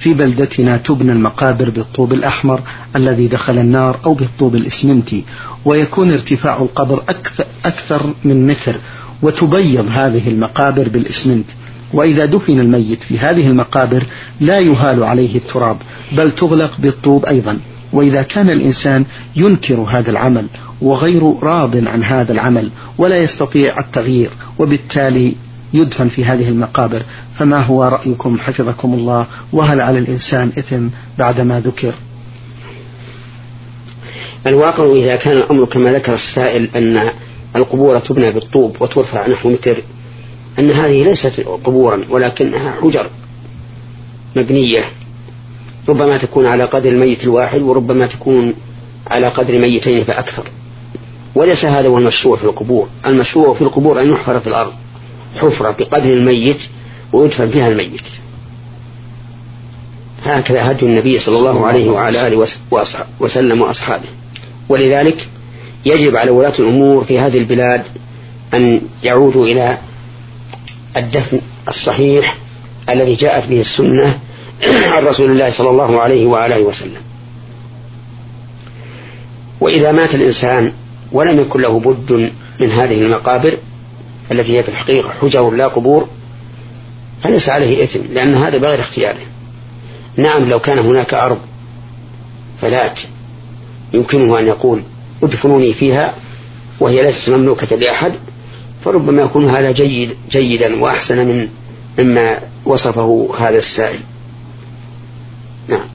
في بلدتنا تبنى المقابر بالطوب الأحمر الذي دخل النار أو بالطوب الإسمنتي، ويكون ارتفاع القبر أكثر من متر، وتبيض هذه المقابر بالإسمنت. وإذا دفن الميت في هذه المقابر لا يهال عليه التراب، بل تغلق بالطوب أيضا. وإذا كان الإنسان ينكر هذا العمل وغير راض عن هذا العمل ولا يستطيع التغيير، وبالتالي يدفن في هذه المقابر، فما هو رأيكم حفظكم الله؟ وهل على الإنسان إثم بعدما ذكر؟ الواقع إذا كان الأمر كما ذكر السائل أن القبور تبنى بالطوب وترفع نحو متر، أن هذه ليست قبورا ولكنها حجر مبنية، ربما تكون على قدر الميت الواحد وربما تكون على قدر ميتين فأكثر. وليس هذا هو المشروع في القبور. المشروع في القبور أن يحفر في الأرض حفرة بقدر الميت ويدفن فيها الميت. هكذا هدي النبي صلى الله عليه وعلى آله وسلم وأصحابه. ولذلك يجب على ولاة الأمور في هذه البلاد أن يعودوا إلى الدفن الصحيح الذي جاءت به السنة عن رسول الله صلى الله عليه وعلى آله وسلم. وإذا مات الإنسان ولم يكن له بد من هذه المقابر التي هي في الحقيقة حجر لا قبور، فليس عليه إثم، لأن هذا بغير اختياره. نعم، لو كان هناك أرض فلات يمكنه أن يقول ادفنوني فيها وهي ليست مملوكة لأحد، فربما يكون هذا جيدا وأحسن مما وصفه هذا السائل. نعم.